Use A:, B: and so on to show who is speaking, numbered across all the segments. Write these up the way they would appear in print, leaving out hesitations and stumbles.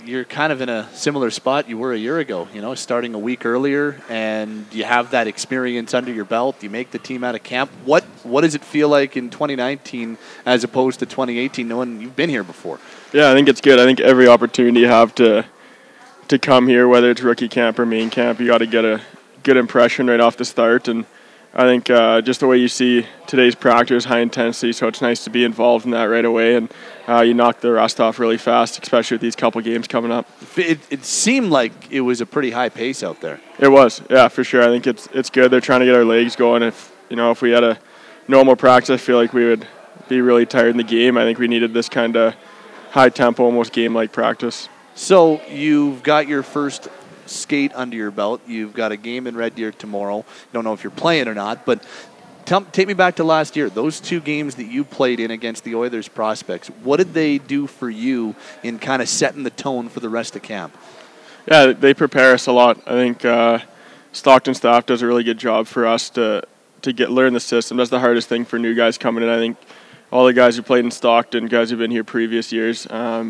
A: You're kind of in a similar spot you were a year ago, starting a week earlier, and you have that experience under your belt. You make the team out of camp. What does it feel like in 2019 as opposed to 2018, knowing you've been here before?
B: Yeah, I think it's good. I think every opportunity you have to come here, whether it's rookie camp or main camp, you got to get a good impression right off the start. And I think just the way you see today's practice, high intensity, so it's nice to be involved in that right away, and you knock the rust off really fast, especially with these couple games coming up.
A: It seemed like it was a pretty high pace out there.
B: It was, yeah, for sure. I think it's good. They're trying to get our legs going. If we had a normal practice, I feel like we would be really tired in the game. I think we needed this kind of high tempo, almost game-like practice.
A: So you've got your first skate under your belt. You've got a game in Red Deer tomorrow. Don't know if you're playing or not, but take me back to last year. Those two games that you played in against the Oilers prospects, what did they do for you in kind of setting the tone for the rest of camp?
B: Yeah, they prepare us a lot. I think Stockton staff does a really good job for us to learn the system. That's the hardest thing for new guys coming in. I think all the guys who played in Stockton, guys who've been here previous years,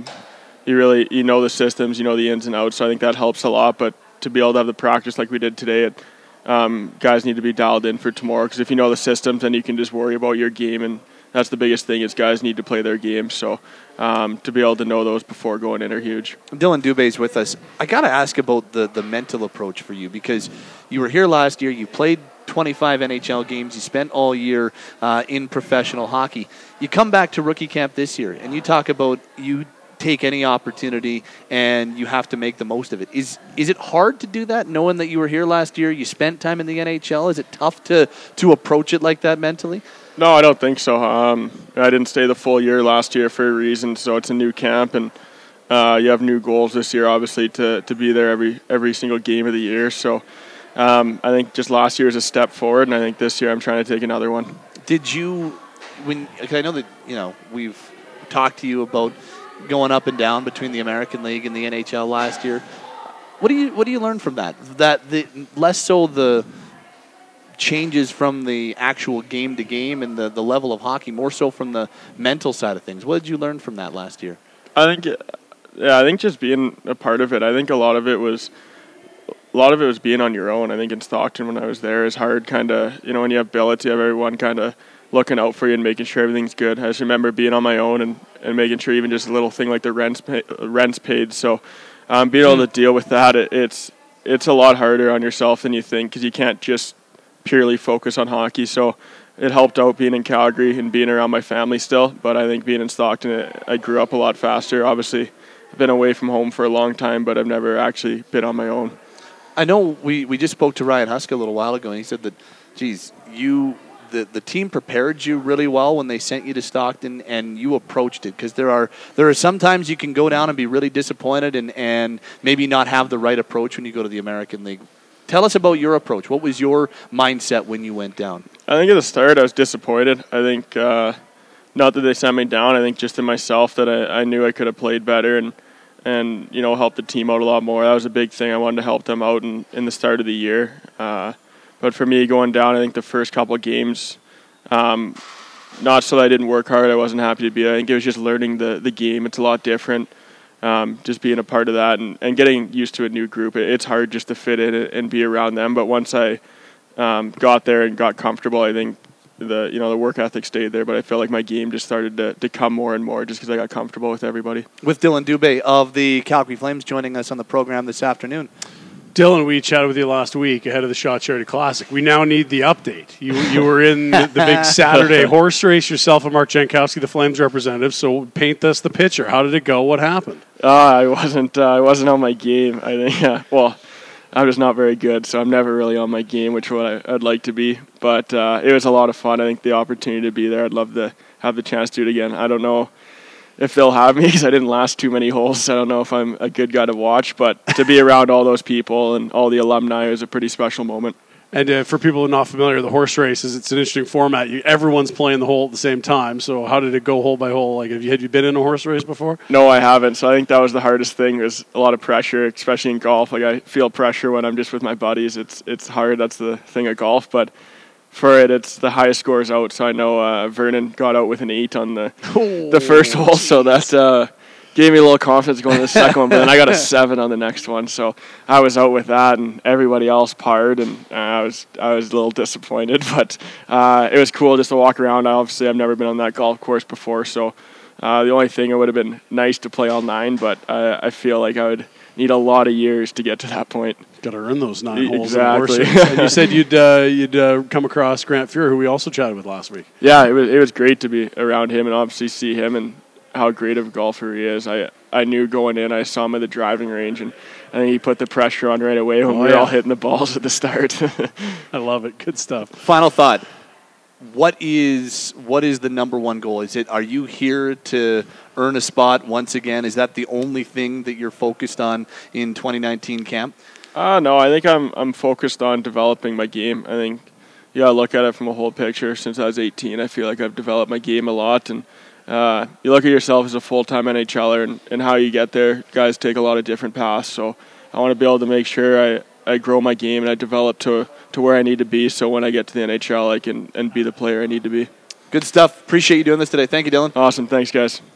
B: you know the systems, you know the ins and outs, so I think that helps a lot. But to be able to have the practice like we did today, guys need to be dialed in for tomorrow, because if you know the systems, then you can just worry about your game, and that's the biggest thing is guys need to play their game. So to be able to know those before going in are huge.
A: Dylan Dubé's with us. I got to ask about the mental approach for you, because you were here last year, you played 25 NHL games, you spent all year in professional hockey. You come back to rookie camp this year, and you talk about you take any opportunity and you have to make the most of it. Is it hard to do that, knowing that you were here last year, you spent time in the NHL? Is it tough to approach it like that mentally?
B: No, I don't think so. I didn't stay the full year last year for a reason, so it's a new camp, and you have new goals this year, obviously, to be there every single game of the year. So I think just last year is a step forward, and I think this year I'm trying to take another one.
A: Did you, I know that we've talked to you about going up and down between the American League and the NHL last year. What do you learn from that? Less so the changes from the actual game to game and the level of hockey, more so from the mental side of things. What did you learn from that last year?
B: I think just being a part of it. I think a lot of it was being on your own. I think in Stockton when I was there is hard, kind of, when you have Billet, you have everyone kind of looking out for you and making sure everything's good. I just remember being on my own and making sure even just a little thing like the rent's paid. So being able to deal with that, it's a lot harder on yourself than you think, because you can't just purely focus on hockey. So it helped out being in Calgary and being around my family still. But I think being in Stockton, I grew up a lot faster. Obviously, I've been away from home for a long time, but I've never actually been on my own.
A: I know we just spoke to Ryan Huska a little while ago, and he said that, geez, the team prepared you really well when they sent you to Stockton, and you approached it, because there are sometimes you can go down and be really disappointed and maybe not have the right approach when you go to the American League. Tell us about your approach. What was your mindset when you went down?
B: I think at the start I was disappointed. I think not that they sent me down. I think just in myself that I knew I could have played better and helped the team out a lot more. That was a big thing. I wanted to help them out in the start of the year. But for me, going down, I think the first couple of games, not so that I didn't work hard, I wasn't happy to be there. I think it was just learning the game. It's a lot different, just being a part of that and getting used to a new group. It's hard just to fit in and be around them. But once I got there and got comfortable, I think the work ethic stayed there. But I felt like my game just started to come more and more just because I got comfortable with everybody. With
A: Dylan Dubé of the Calgary Flames joining us on the program this afternoon.
C: Dylan, we chatted with you last week ahead of the Shot Charity Classic. We now need the update. You were in the big Saturday horse race yourself and Mark Jankowski, the Flames representative. So paint us the picture. How did it go? What happened?
B: I wasn't on my game. I think. I'm just not very good, so I'm never really on my game, which is what I'd like to be. But it was a lot of fun. I think the opportunity to be there, I'd love to have the chance to do it again. I don't know if they'll have me because I didn't last too many holes. I don't know if I'm a good guy to watch, but to be around all those people and all the alumni was a pretty special moment.
C: And for people who are not familiar, the horse races, it's an interesting format. Everyone's playing the hole at the same time. So how did it go hole by hole? Like, had you been in a horse race before?
B: No, I haven't. So I think that was the hardest thing. There's a lot of pressure, especially in golf. Like, I feel pressure when I'm just with my buddies. It's hard. That's the thing of golf. But for it, it's the highest scores out. So I know Vernon got out with an 8 on the first hole. So that's gave me a little confidence going to the second one, but then I got a 7 on the next one, so I was out with that, and everybody else parred, and I was a little disappointed, but it was cool just to walk around. Obviously, I've never been on that golf course before, so the only thing, it would have been nice to play all 9, but I feel like I would need a lot of years to get to that point.
C: Got to earn those 9 holes.
B: Exactly.
C: And you said you'd come across Grant Fuhr, who we also chatted with last week.
B: Yeah, it was great to be around him and obviously see him and how great of a golfer he is. I knew going in, I saw him at the driving range, and I think he put the pressure on right away when we were all hitting the balls at the start.
C: I love it. Good stuff.
A: Final thought. What is the number one goal? Are you here to earn a spot once again? Is that the only thing that you're focused on in 2019 camp?
B: No, I think I'm focused on developing my game. I think you gotta look at it from a whole picture. Since I was 18, I feel like I've developed my game a lot, and you look at yourself as a full-time NHLer and how you get there. Guys take a lot of different paths, so I want to be able to make sure I grow my game and I develop to where I need to be, so when I get to the NHL, I can be the player I need to be.
A: Good stuff. Appreciate you doing this today. Thank you, Dylan.
B: Awesome. Thanks, guys.